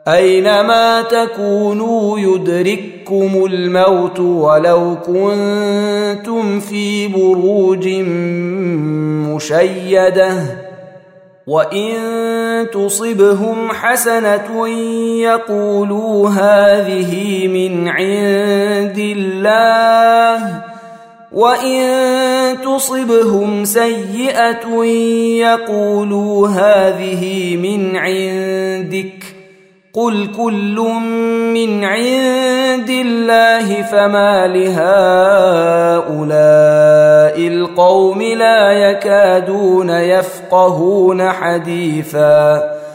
أينما تكونوا يدرككم الموت ولو كنتم في بروج مشيدة وإن تصبهم حسنة يقولوا هذه من عند الله وإن تصبهم سيئة يقولوا هذه من عندك قل كل من عند الله فما لهؤلاء القوم لا يكادون يفقهون حديثا